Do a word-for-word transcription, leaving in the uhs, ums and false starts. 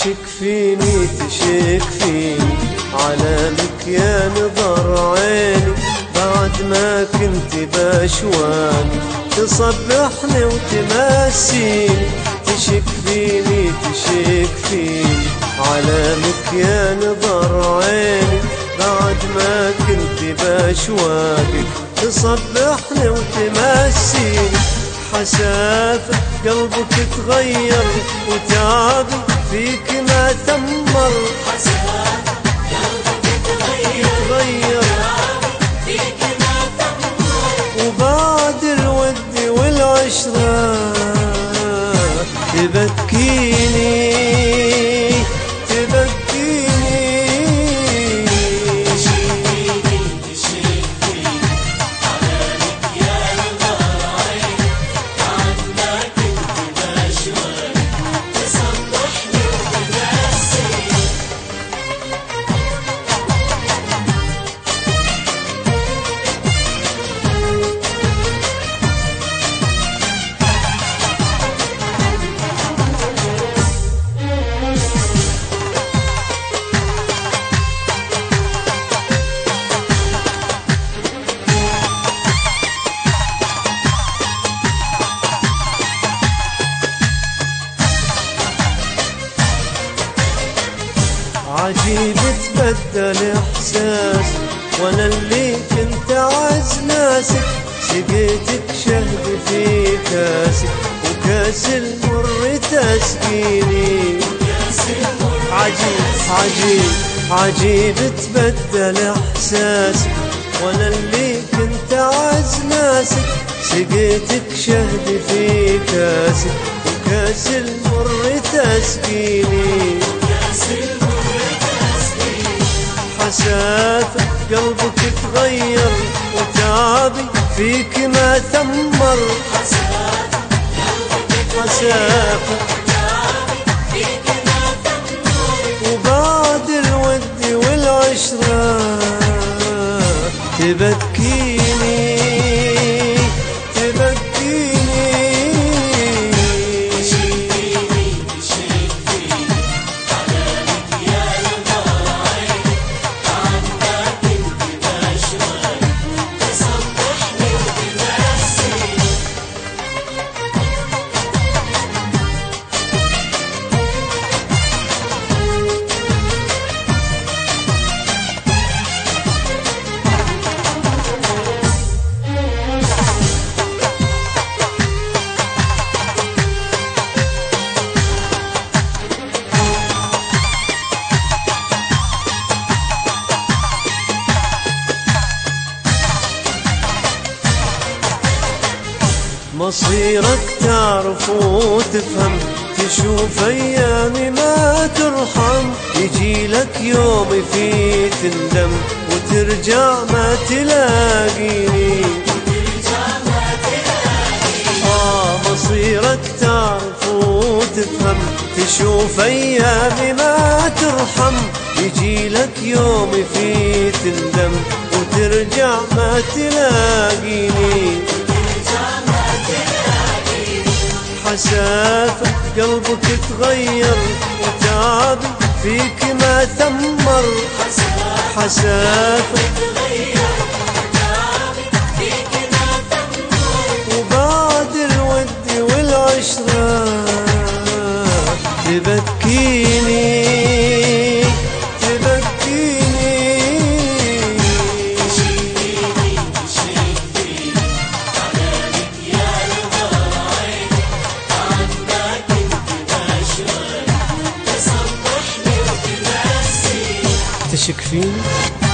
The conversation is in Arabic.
تشك فيني تشك فيني علامك يا نظر عيني، بعد ما كنت باشواقي تصبحني وتمسيني. تشك فيني تشك فيني علامك يا نظر عيني، بعد ما كنت باشواقي تصبحني وتمسيني. حسافة قلبك تغير وتعبي فيك ما ثمر، حسافة قلبك تغير وتعبي فيك ما ثمر. وبعد الود والعشرة تبكيني تبكيني. تشك فيني تشك فيني علامك يا نظر عيني، بعد ما كنت باشواقي تصبحني وتمسيني. عجيب تبدل احساس وانا اللي كنت اعز ناسك، سقيتك شهد في كاسك وكاس المر تسقيني. عجيب عجيب عجيب تبدل احساسك وانا اللي كنت اعز ناسك، سقيتك شهد في كاسك وكاس المر تسقيني. حسافة قلبك تغير وتعبي فيك ما ثمر، حسافة قلبك حسافة وتعبي فيك ما ثمر. وبعد الود والعشرة تبكيني تبكيني. تشك فيني تشك فيني علامك يا نظر عيني، بعد ما كنت باشواقي تصبحني وتمسيني. مصيرك تعرف وتفهم، تشوف ايامي ما ترحم، يجي لك يوم فيه تندم وترجع ما تلاقيني. آه مصيرك تعرف وتفهم، تشوف ايامي ما ترحم، يجي لك يوم فيه تندم وترجع ما تلاقيني. حسافة قلبك تغير وتعبي فيك ما ثمر، حسافة وبعد الود والعشرة تبكيني تبكيني. تشك فيني